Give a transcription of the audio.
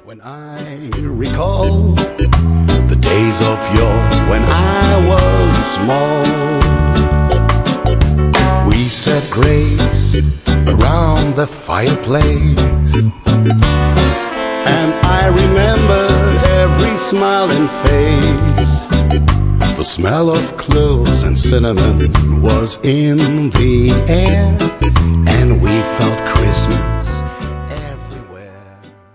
When I recall the days of yore when I was small, we said grace around the fireplace, and I remember every smiling face. The smell of cloves and cinnamon was in the air, and we felt Christmas